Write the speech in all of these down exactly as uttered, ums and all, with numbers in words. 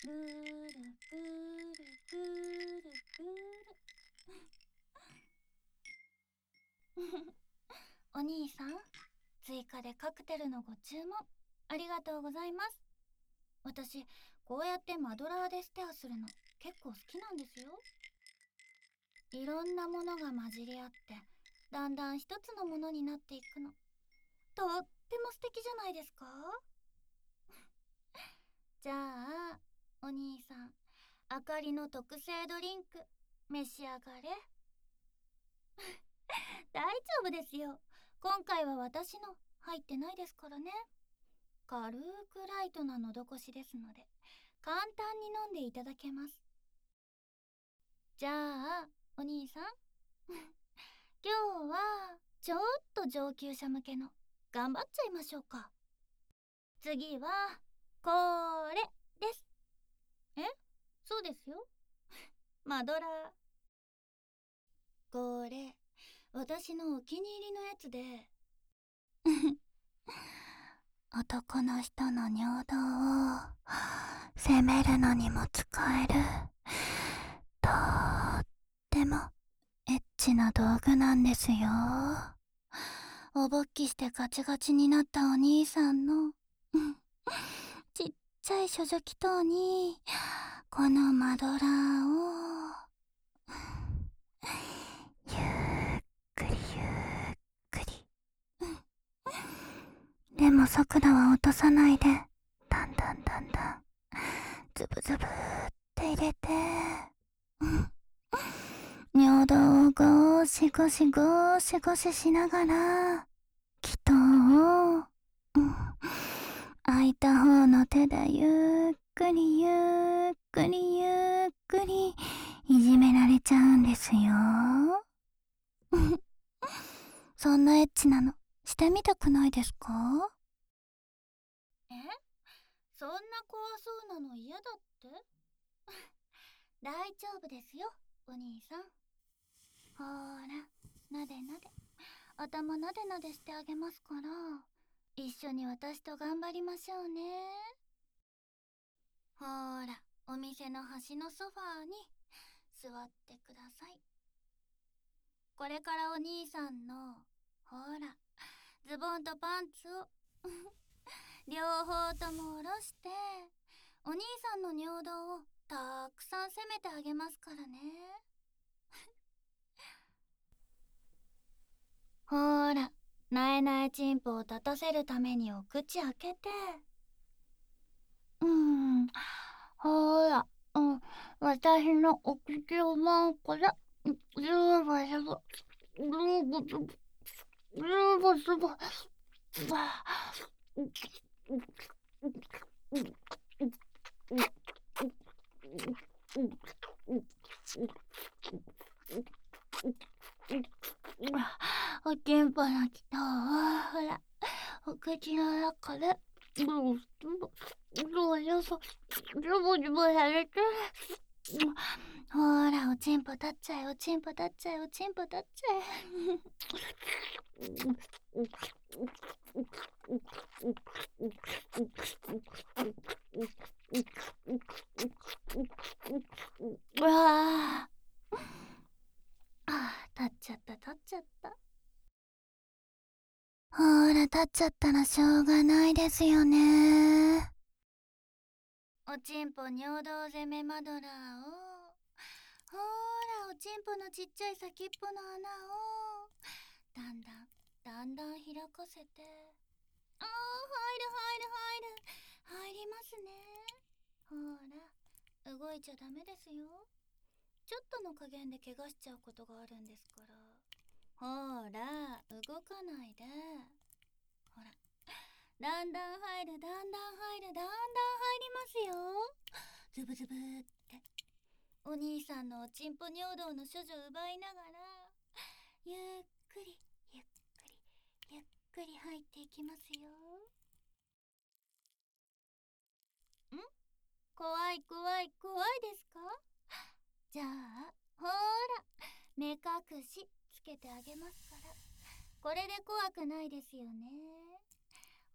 ぐるぐるぐるぐるお兄さん、追加でカクテルのご注文ありがとうございます。私、こうやってマドラーでステアするの結構好きなんですよ。いろんなものが混じり合ってだんだん一つのものになっていくの、とっても素敵じゃないですか。じゃあお兄さん、あかりの特製ドリンク召し上がれ。大丈夫ですよ、今回は私の入ってないですからね。軽くライトな喉越しですので簡単に飲んでいただけます。じゃあお兄さん今日はちょっと上級者向けの頑張っちゃいましょうか。次はこれです。え、そうですよマドラー。これ私のお気に入りのやつで男の人の尿道を責めるのにも使えるとってもエッチな道具なんですよ。おぼっきしてガチガチになったお兄さんのちっちゃい処女気筒にこのマドラーをゆっくりゆっくり、でも速度は落とさないでだんだんだんだんズブズブって入れて、尿道をゴシゴシゴシゴシしながら気筒を、うん、空いた方の手でゆっくりゆっくりゆっくりいじめられちゃうんですよ。そんなエッチなのしてみたくないですか？え？そんな怖そうなの嫌だって大丈夫ですよお兄さん。ほーら、なでなで頭なでなでしてあげますから、一緒に私と頑張りましょうね。ほーら、お店の端のソファーに座ってください。これからお兄さんのほーらズボンとパンツを両方とも下ろしてお兄さんの尿道をたくさん攻めてあげますからね。ほーら、なえなえチンポを立たせるためにお口開けて、うーん、ほーら、うん、私のお口をもうこれズーバズバズーバズバズーバズバズバおちんぽのきとほらお口の中でズボズボズボズボズボズボされて、ほらおちんぽ立っちゃえおちんぽ立っちゃえおちんぽ立っちゃえ。うわあ、立っちゃった立っちゃった。ほーら立っちゃったらしょうがないですよね。おちんぽ尿道攻めマドラーをほーらおちんぽのちっちゃい先っぽの穴をだんだんだんだん開かせて、あー入る入る入る入りますね。ほーら動いちゃダメですよ。ちょっとの加減で怪我しちゃうことがあるんですから。ほーら動かないで、ほらだんだん入るだんだん入るだんだん入りますよ、ズブズブーって。お兄さんのおちんぽ尿道の処女奪いながらゆっくりゆっくりゆっくり入っていきますよ。ん？怖い怖い怖いですか？じゃあほーら目隠しつけてあげますから、これで怖くないですよね。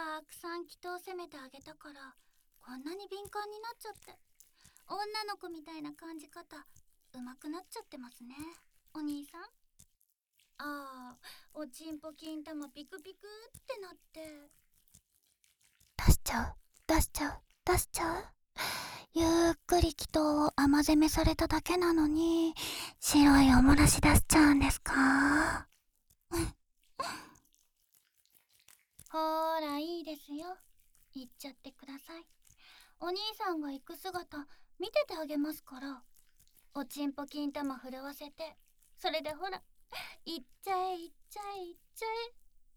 たくさん祈祷攻めてあげたからこんなに敏感になっちゃって、女の子みたいな感じ方上手くなっちゃってますね、お兄さん。ああ、おちんぽ金玉ピクピクってなって。出しちゃう出しちゃう出しちゃう。ゆっくり祈祷を甘攻めされただけなのに白いおもらし出しちゃうんですか？ほーら、いいですよ、行っちゃってください。お兄さんが行く姿見ててあげますから。おちんぽ金玉震わせて、それでほら、行っちゃえ行っちゃえ行っちゃえ。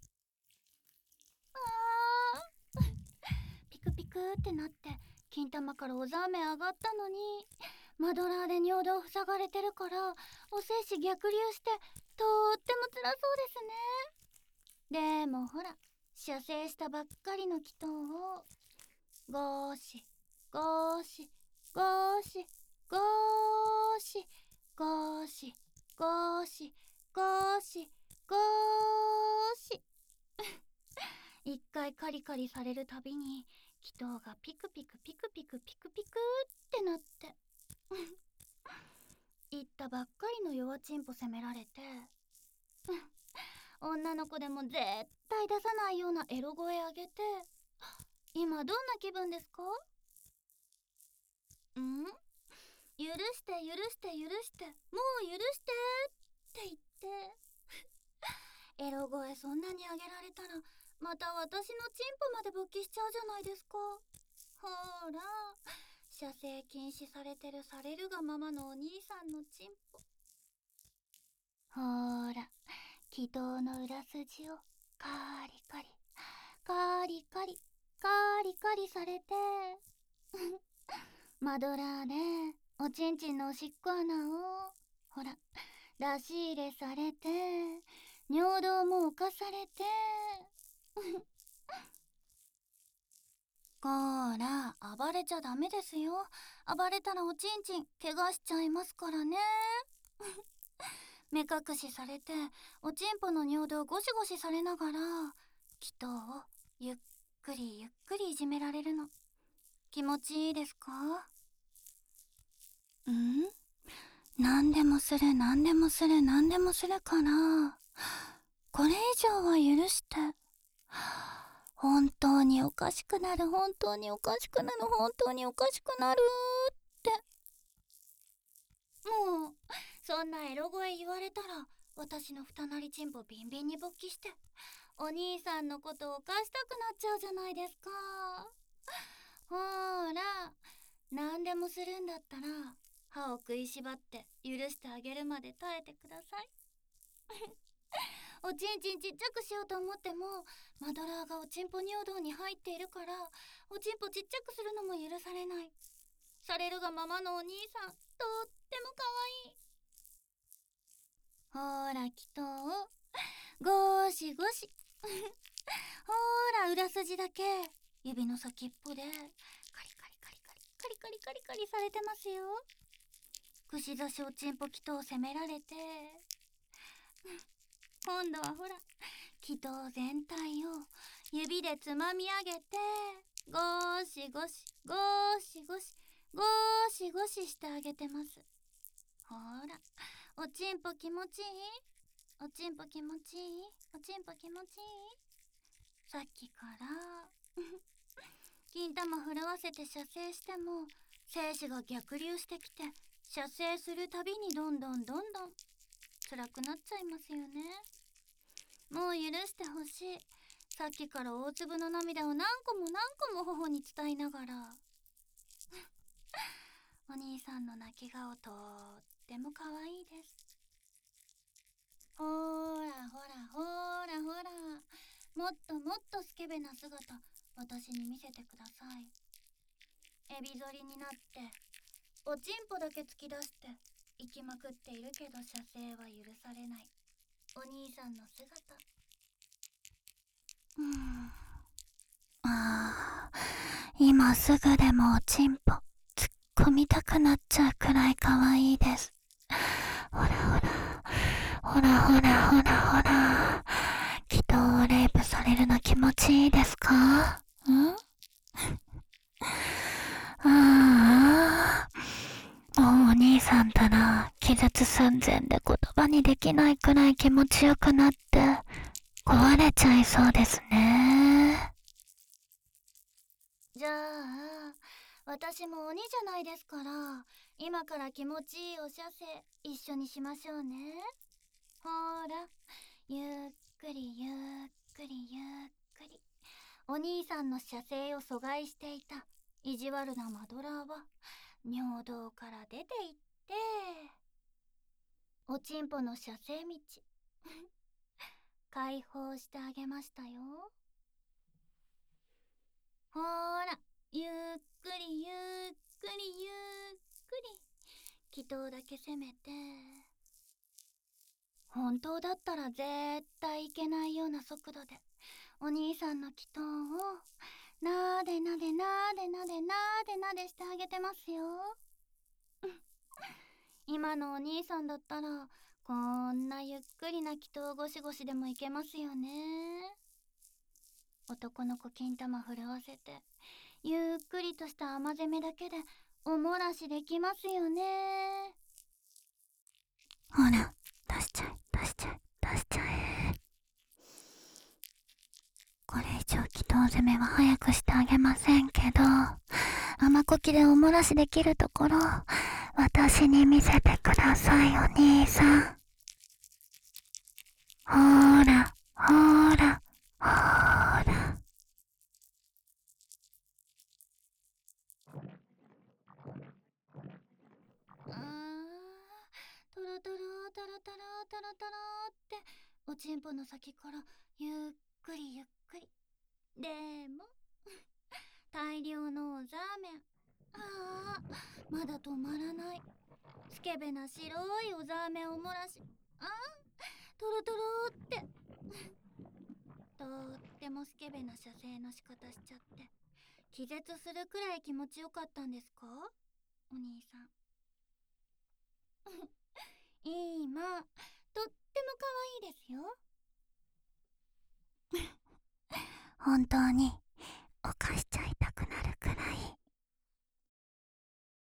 あーピクピクってなって金玉からおざめ上がったのに、マドラーで尿道塞がれてるからお精子逆流してとーっても辛そうですね。でもほら、射精したばっかりの祈祷をゴーシゴーシゴーシゴーシゴーシゴーシゴーシゴーシ一回カリカリされるたびに祈祷がピクピクピクピクピクピクってなって言ったばっかりの弱チンポ責められて女の子でも絶対出さないようなエロ声あげて、今どんな気分ですか？ん？許して許して許してもう許してって言ってエロ声そんなにあげられたらまた私のチンポまで勃起しちゃうじゃないですか。ほーら、射精禁止されてるされるがままのお兄さんのチンポ。ほーら、祈祷の裏筋をカリカリカリカリカリカリされてマドラーでおちんちんのおしっこ穴をほら出し入れされて、尿道も浮かされてこーら、暴れちゃダメですよ。暴れたらおちんちん怪我しちゃいますからね目隠しされておちんぽの尿道ゴシゴシされながら祈祷をゆっくりゆっくりいじめられるの気持ちいいですか？ん？何でもする何でもする何でもするからこれ以上は許して。本当におかしくなる本当におかしくなる本当におかしくなるって。もうそんなエロ声言われたら私のふたなりチンポビンビンに勃起してお兄さんのことを犯したくなっちゃうじゃないですか。ほーら、何でもするんだったら歯を食いしばって許してあげるまで耐えてくださいおちんちんちっちゃくしようと思ってもマドラーがおちんぽ尿道に入っているからおちんぽちっちゃくするのも許されない。されるがままのお兄さんとってもかわいい。ほーら祈祷をゴーシゴシほーら裏筋だけ指の先っぽでカリカリカリカリカリカリカリカリされてますよ。串刺しおちんぽ祈祷責められて今度はほら祈祷全体を指でつまみ上げてゴーシゴシゴーシゴシゴーシゴシしてあげてます。ほら、おちんぽ気持ちいいおちんぽ気持ちいいおちんぽ気持ちいい。さっきから金玉震わせて射精しても精子が逆流してきて射精するたびにどんどんどんどん辛くなっちゃいますよね。もう許してほしい。さっきから大粒の涙を何個も何個も頬に伝えながらお兄さんの泣き顔とっても可愛いです。ほーらほらほーらほら、もっともっとスケベな姿私に見せてください。エビ反りになっておちんぽだけ突き出して行きまくっているけど射精は許されないお兄さんの姿。うーん、あー、今すぐでもおちんぽ突っ込みたくなっちゃうくらい可愛いです。ほらほらほらほらほらほら祈祷とレイプされるの気持ちいいですか？んああ、もうお兄さんたら気絶寸前で言葉にできないくらい気持ちよくなって壊れちゃいそうですね。じゃあ私も鬼じゃないですから、今から気持ちいいお射精一緒にしましょうね。ほーら、ゆっくりゆっくりゆっくり。お兄さんの射精を阻害していた意地悪なマドラーは尿道から出ていっておちんぽの射精道解放してあげましたよ。ほーら、ゆっくりゆっくりゆっくり気筒だけ攻めて。本当だったら絶対いけないような速度でお兄さんの気筒をなーでなでなーでなでなーでなでしてあげてますよ。今のお兄さんだったらこんなゆっくりな気筒ゴシゴシでもいけますよね。男の子金玉震わせてゆっくりとした甘攻めだけでお漏らしできますよね。ほら、出しちゃえ出しちゃえ出しちゃえ。これ以上気筒攻めは早くしてあげませんけど、甘こきでお漏らしできるところ私に見せてくださいお兄さん。ほーらほーらほーら。うーん、トロトロトロトロトロトロっておちんぽの先からゆっくりゆっくり。でも大量のおザーメン、あーまだ止まらない。スケベな白いおザーメンを漏らし、あートロトロってとってもスケベな射精の仕方しちゃって気絶するくらい気持ちよかったんですかお兄さん。今とっても可愛いですよ。本当に犯しちゃいたくなる